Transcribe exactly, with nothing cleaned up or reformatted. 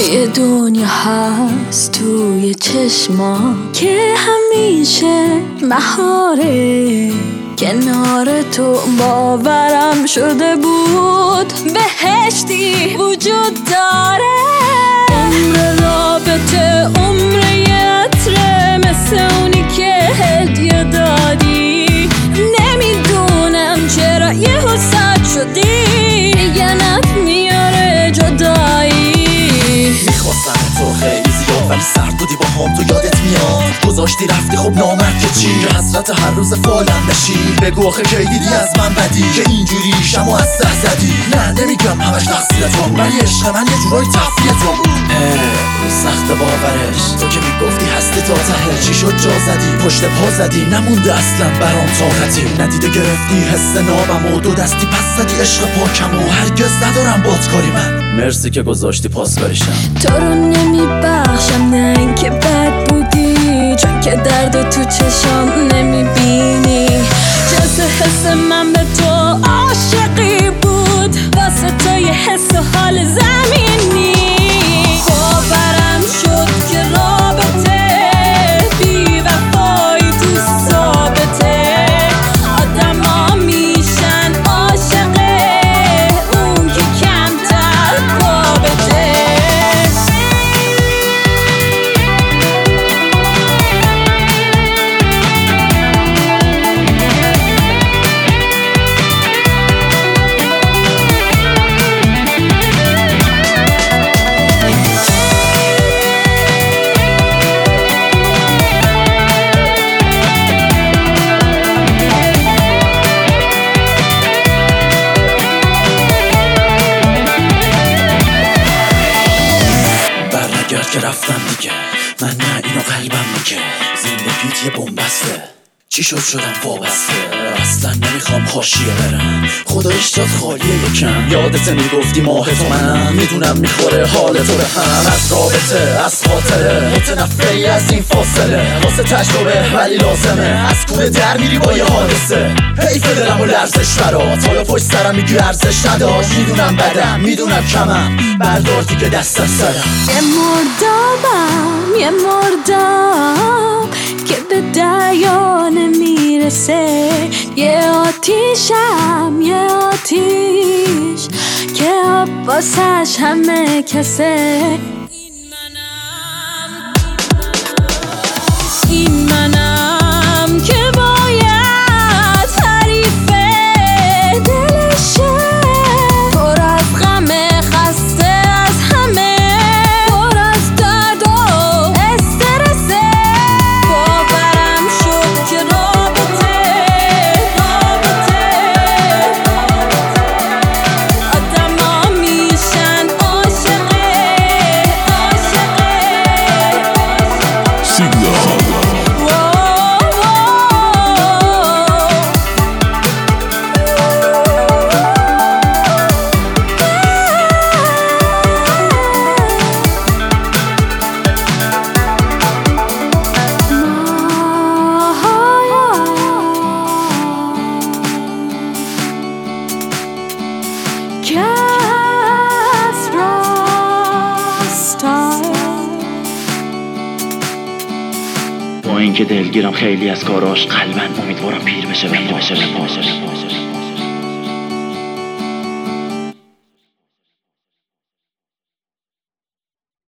یه دنیا هست توی چشما که همیشه بهاره، کنار تو باورم شده بود بهشتی وجود داره. عمر رابطه عمر یه عطره، مثل اونی که هدیه دادی. نمیدونم چرا یهو سد شدی، میگنت میاره جدایی. میخواستم تو خیلی زیاد ولی سرد بودی با هم، تو یادت میاد گذاشتی رفتی. خب نامرد که چی؟ که حسرت هر روز فالم بشی. بگو آخه کی دیدی از من بدی که اینجوری شمو از سر زدی؟ نه نمیگم همش تقصیر تو، ولی عشق من یه جورایی تفریه تو بود. سخت باورش، تو که میگفتی هستی تا ته. چی شد جا زدی پشت پا زدی، نمونده اصلا برام طاقتی. ندیده گرفتی حس نابم و دو دستی پس زدی عشق پاکم و هرگز ندارم بات کاری. من مرسی که گذاشتی پاس بریشم. تو رو نمیبخشم، نه اینکه بد بودی، چون که درد تو چشام نمیبینی. جز حس من به تو عاشقی بود، واسه تو یه حس و حال زمینی. باورم شد که رابطه بی وفایی تو ثابته. آدم ها میشن عاشقه اون که کمتر بابته. که رفتم دیگه، من نه اینو قلبم میگه. زندگیت یه بومبسته، چی شد شدم وابسته. اصلا نمیخوام حاشیه برم، خدایش جات خالیه یکم. یادت میگفتی ماه تو منم، میدونم میخوره حال تو به هم. از رابطه از خاطره متنفری از این فاصله، واسه تجربه ولی لازمه. از کوره در میری با یه حادثه، حیف دلم و لرزش برات. حالا پشت سرم میگی ارزش نداشت. میدونم بدم میدونم کمم، بردار دیگه دست از سرم. یه مردابم یه مرداب که به دریا نمیرسه. یه آتیشم یه آتیش که آب واسش همه کسه. این منم که باید حریف دلشه. پر از غم خسته از همه، پر از درد و استرسه. باورم شد که رابطه رابطه آدم ها میشن عاشقه عاشقه. با اینکه دلگیرم خیلی از کاراش، قلبن امیدوارم پیر بشه پیر بشه.